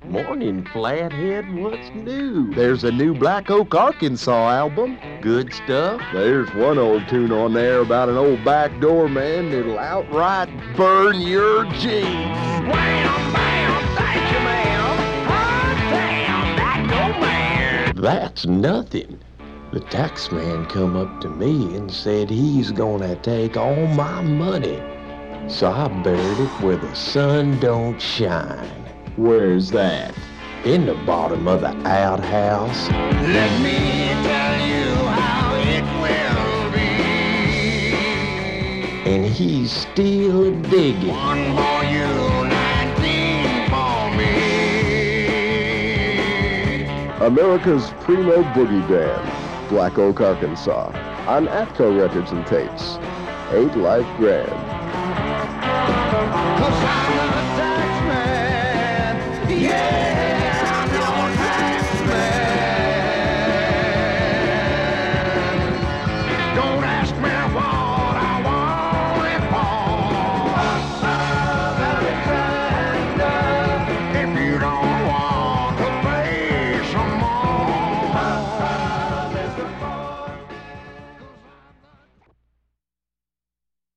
Morning, Flathead. What's new? There's a new Black Oak, Arkansas album. Good stuff? There's one old tune on there about an old backdoor man that'll outright burn your jeans. Wham, bam, thank you, ma'am. Hot damn, backdoor man. That's nothing. The tax man come up to me and said he's gonna take all my money. So I buried it where the sun don't shine. Where's that? In the bottom of the outhouse. Let me tell you how it will be. And he's still digging. One for you, 19 for me. America's primo boogie band, Black Oak, Arkansas, on Atco Records and Tapes. Ain't Life Grand? 'Cause